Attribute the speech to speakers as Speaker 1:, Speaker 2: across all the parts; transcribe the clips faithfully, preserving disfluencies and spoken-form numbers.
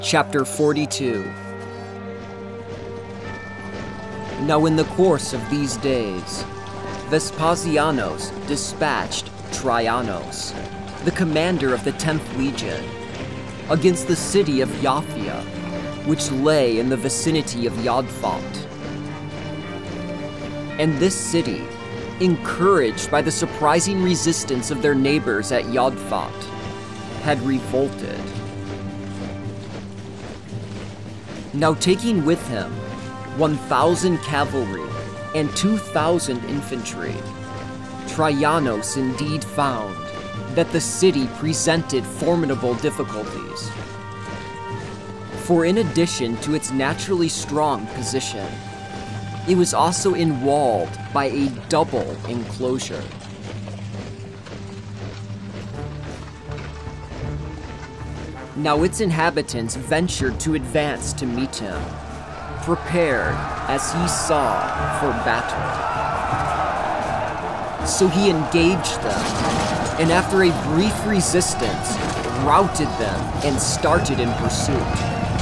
Speaker 1: Chapter forty-two. Now in the course of these days, Vespasianos dispatched Traianos, the commander of the tenth Legion, against the city of Iaphyia, which lay in the vicinity of Yodfat. And this city, encouraged by the surprising resistance of their neighbors at Yodfat, had revolted. Now taking with him one thousand cavalry and two thousand infantry, Traianos indeed found that the city presented formidable difficulties. For in addition to its naturally strong position, it was also enwalled by a double enclosure. Now its inhabitants ventured to advance to meet him, prepared as he saw for battle. So he engaged them, and after a brief resistance, routed them and started in pursuit.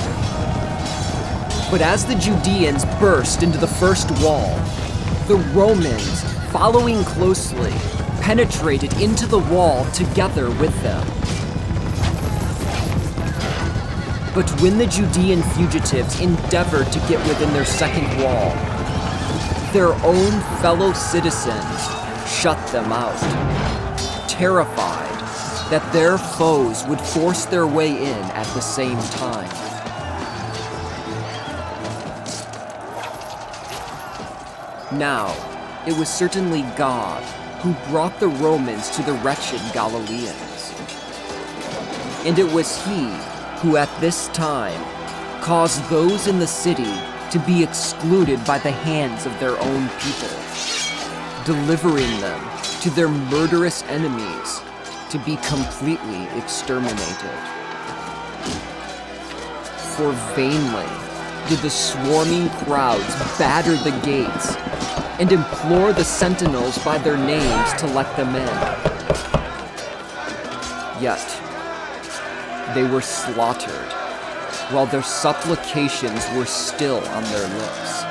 Speaker 1: But as the Judeans burst into the first wall, the Romans, following closely, penetrated into the wall together with them. But when the Judean fugitives endeavored to get within their second wall, their own fellow citizens shut them out, terrified that their foes would force their way in at the same time. Now, it was certainly God who brought the Romans to the wretched Galileans. And it was He who at this time caused those in the city to be excluded by the hands of their own people, delivering them to their murderous enemies to be completely exterminated. For vainly did the swarming crowds batter the gates and implore the sentinels by their names to let them in. Yet, they were slaughtered, while their supplications were still on their lips.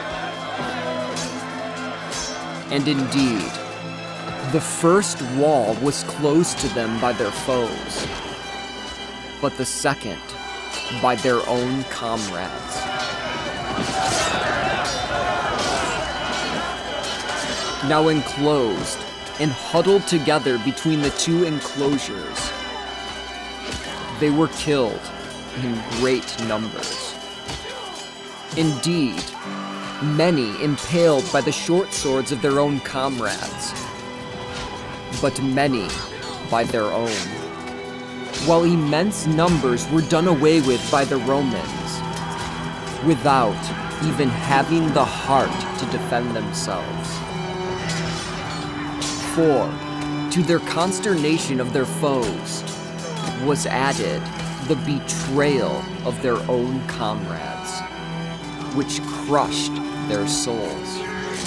Speaker 1: And indeed, the first wall was closed to them by their foes, but the second by their own comrades. Now enclosed and huddled together between the two enclosures, they were killed in great numbers. Indeed, many impaled by the short swords of their own comrades, but many by their own, while immense numbers were done away with by the Romans, without even having the heart to defend themselves. For, to their consternation of their foes, was added the betrayal of their own comrades, which crushed their souls.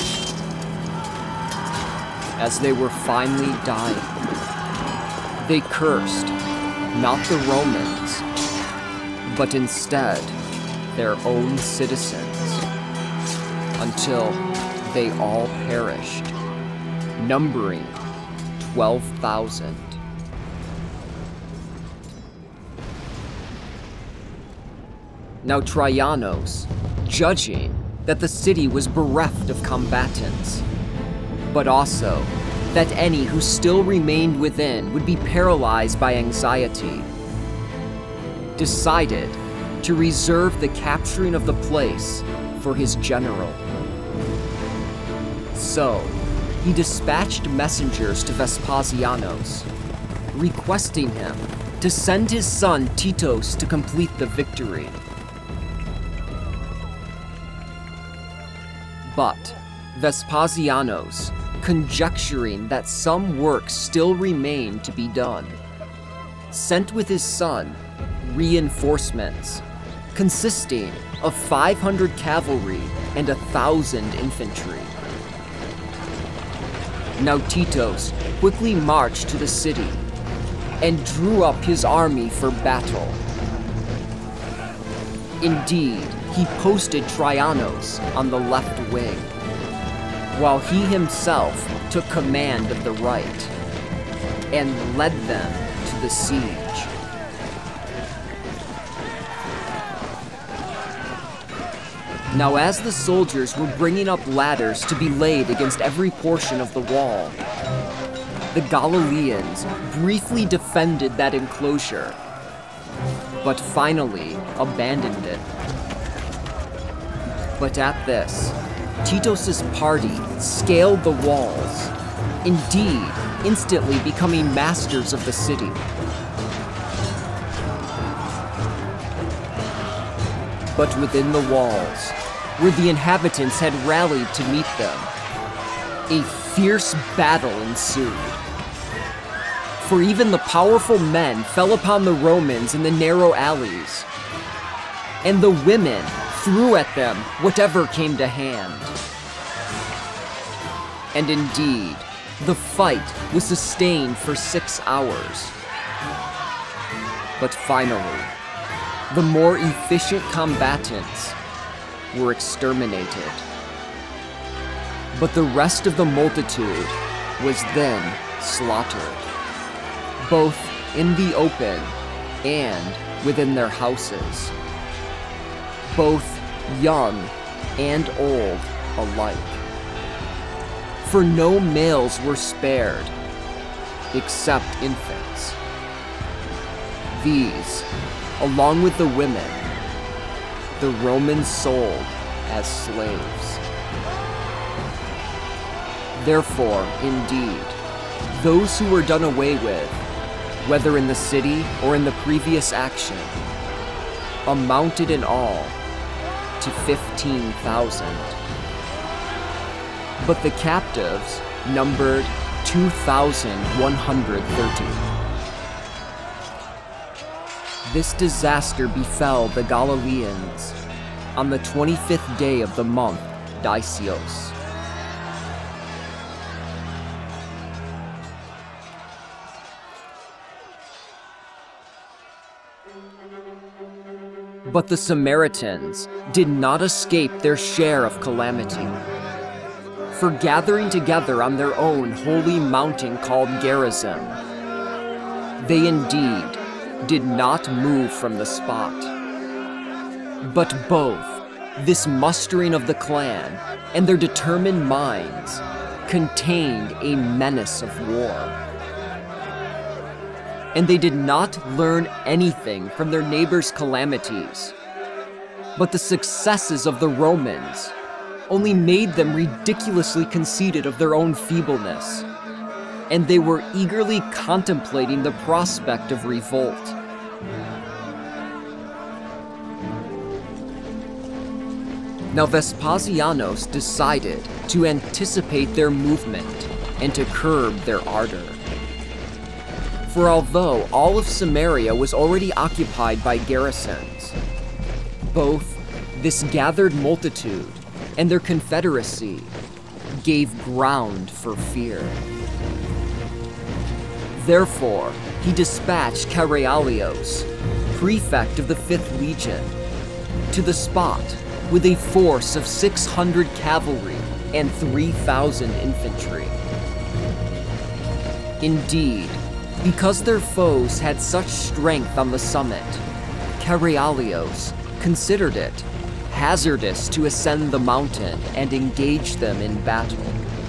Speaker 1: As they were finally dying, they cursed not the Romans, but instead their own citizens, until they all perished, numbering twelve thousand. Now Traianos, judging that the city was bereft of combatants, but also that any who still remained within would be paralyzed by anxiety, decided to reserve the capturing of the place for his general. So, he dispatched messengers to Vespasianos, requesting him to send his son Titus to complete the victory. But Vespasianos, conjecturing that some work still remained to be done, sent with his son reinforcements consisting of five hundred cavalry and a thousand infantry. Now Titus quickly marched to the city and drew up his army for battle. Indeed, he posted Traianos on the left wing, while he himself took command of the right and led them to the siege. Now, as the soldiers were bringing up ladders to be laid against every portion of the wall, the Galileans briefly defended that enclosure, but finally abandoned it. But at this, Titus's party scaled the walls, indeed, instantly becoming masters of the city. But within the walls, where the inhabitants had rallied to meet them, a fierce battle ensued. For even the powerful men fell upon the Romans in the narrow alleys, and the women threw at them whatever came to hand. And indeed, the fight was sustained for six hours. But finally, the more efficient combatants were exterminated. But the rest of the multitude was then slaughtered, both in the open and within their houses, both young and old alike. For no males were spared, except infants. These, along with the women, the Romans sold as slaves. Therefore, indeed, those who were done away with, whether in the city or in the previous action, amounted in all to fifteen thousand. But the captives numbered two thousand one hundred thirty. This disaster befell the Galileans on the twenty-fifth day of the month Daisios. But the Samaritans did not escape their share of calamity. For gathering together on their own holy mountain called Gerizim, they indeed did not move from the spot. But both this mustering of the clan and their determined minds contained a menace of war. And they did not learn anything from their neighbors' calamities, but the successes of the Romans only made them ridiculously conceited of their own feebleness, and they were eagerly contemplating the prospect of revolt. Now Vespasianos decided to anticipate their movement and to curb their ardor. For although all of Samaria was already occupied by garrisons, both this gathered multitude and their confederacy gave ground for fear. Therefore, he dispatched Charealios, prefect of the fifth Legion, to the spot with a force of six hundred cavalry and three thousand infantry. Indeed, because their foes had such strength on the summit, Charealios considered it hazardous to ascend the mountain and engage them in battle.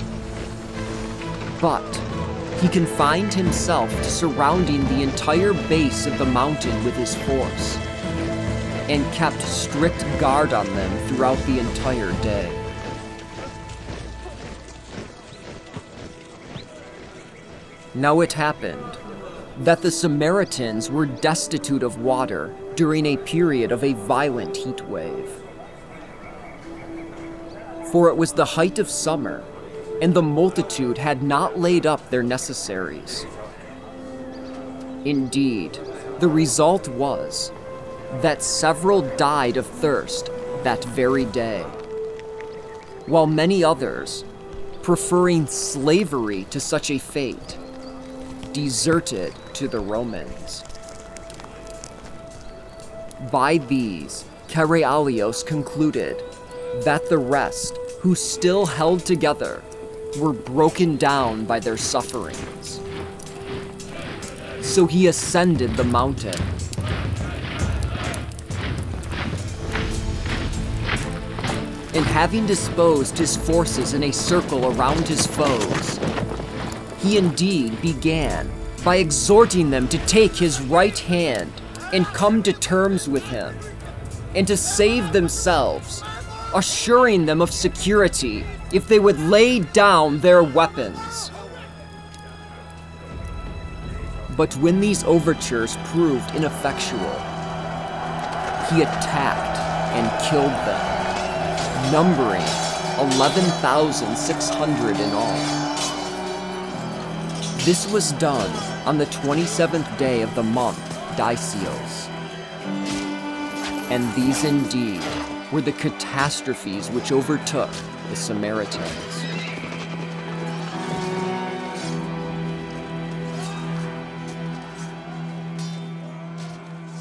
Speaker 1: But he confined himself to surrounding the entire base of the mountain with his force, and kept strict guard on them throughout the entire day. Now it happened that the Samaritans were destitute of water during a period of a violent heat wave. For it was the height of summer, and the multitude had not laid up their necessaries. Indeed, the result was that several died of thirst that very day, while many others, preferring slavery to such a fate, deserted to the Romans. By these, Cerealios concluded that the rest, who still held together, were broken down by their sufferings. So he ascended the mountain. And having disposed his forces in a circle around his foes, he indeed began by exhorting them to take his right hand and come to terms with him, and to save themselves, assuring them of security if they would lay down their weapons. But when these overtures proved ineffectual, he attacked and killed them, numbering eleven thousand six hundred in all. This was done on the twenty-seventh day of the month, Daisios. And these indeed were the catastrophes which overtook the Samaritans.